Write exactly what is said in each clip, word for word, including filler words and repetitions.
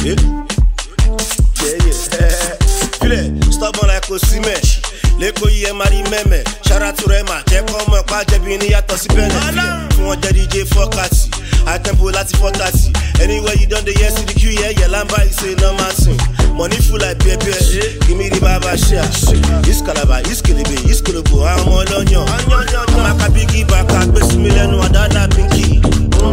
Yeah, yeah. Feel it, stubborn like Osimhen. Leko ye mari meme, shout out to Rema. Check on my pa jebi ni yato si benefit. Fun oje D J four thirty, I tempo lati four thirty. Anywhere you done the yes to the Q, yeah, yeah, lamba is a normal thing. Money full like paper, give me the baba share. This calabar, this kilibi, this kulubu, I'm all on you. I'm a biggie back, I best million, one dollar pinky.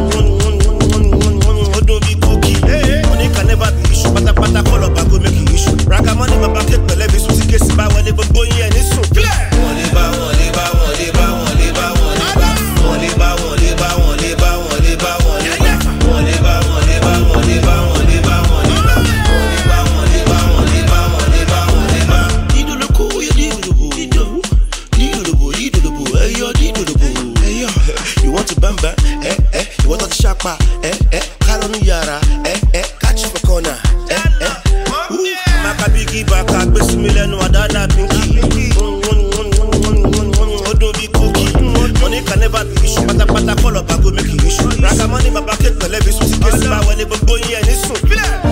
Don't be cookie. Money can never be issue, but a pata call up, I go make it issue. Raga money, my pocket, but let me see case by one, but boy, yeah, this so clear. Money, ba, money, ba, money, ba, money, ba, money, ba, money, ba, money, ba, money, ba, money, ba, money, ba, money, ba, money, ba, money, ba, money, ba, money, ba, money, ba, money, ba, money, ba. Dido the cool, you dido the boo, dido, dido the boo, dido the boo, hey yo, dido the boo, hey yo. You want to bamba, eh, eh? You want to shakpa, eh, eh? Kalonu yara, eh, eh? Catch for corner, eh, eh? Maka biggie back, I best million, one dollar pinky. Don't be cookie. Money can never be issue, but a pata call up, I go make it issue. Raga money, my pocket, but let me see case by when they boy, yeah, this so.